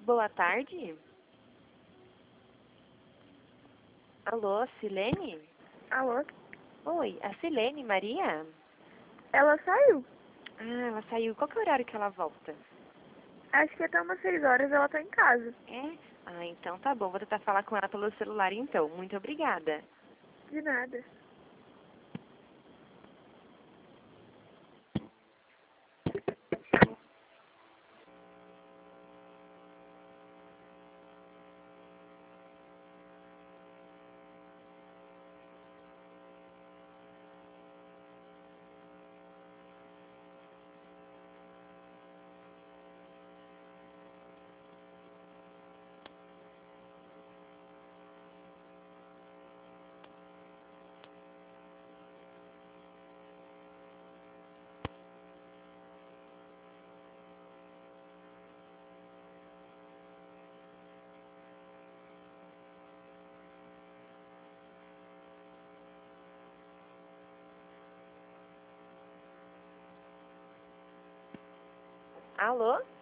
Boa tarde. Alô, Silene? Alô? Oi, a Silene, Maria? Ela saiu. Ah, ela saiu. Qual que é o horário que ela volta? Acho que até umas 6 horas ela tá em casa. É? Ah, então tá bom. Vou tentar falar com ela pelo celular então. Muito obrigada. De nada. Alô?